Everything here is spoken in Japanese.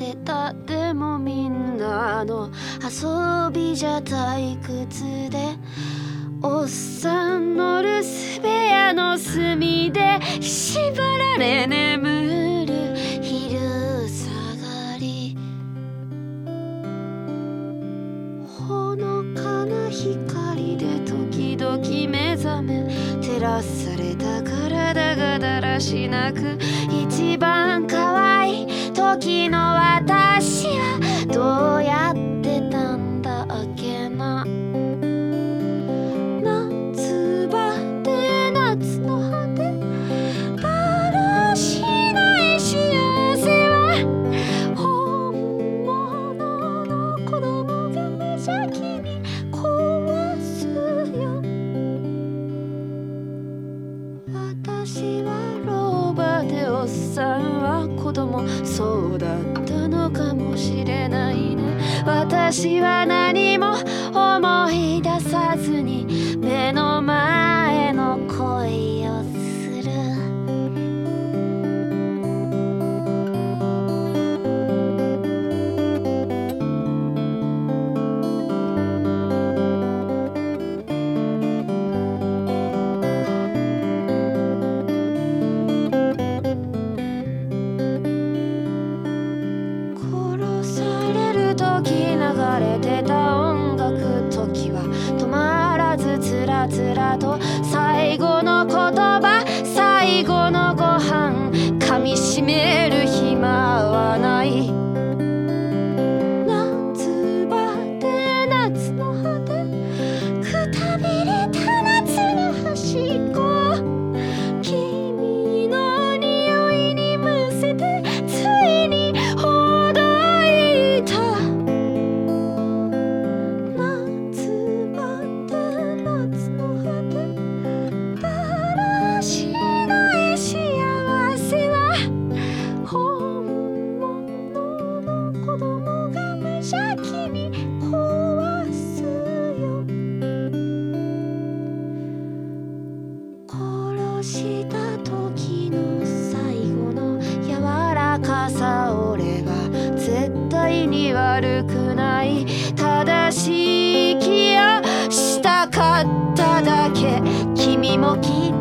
けた。でもみんなの遊びじゃ退屈で、おっさんの留守部屋の隅で縛られ眠る昼下がり。ほのかな光で時々目覚め、照らされた体がだらしなく、一番可愛い時の私はどうやってたんだっけな。夏バテ夏の果て、だらしない幸せは本物の子供が無邪気に壊すよ。私は老婆でおっさんは子供、そうだったのかもしれないね。私は何も思い出さずに目の前の恋をする。殺される時流れてた音楽、時は止まらずつらつらと、最後の言葉最後のご飯噛みしめる暇はない。夏バテ夏の果て、くたびれた夏の端っこ、君の匂いにむせてついにほどいた。夏バテ夏の果て、だらしない幸せは本物の子供が無邪気に壊すよ。殺した時の最後の柔らかさ、俺は絶対に悪くない。正しい気をしたかっただけ。君もきっ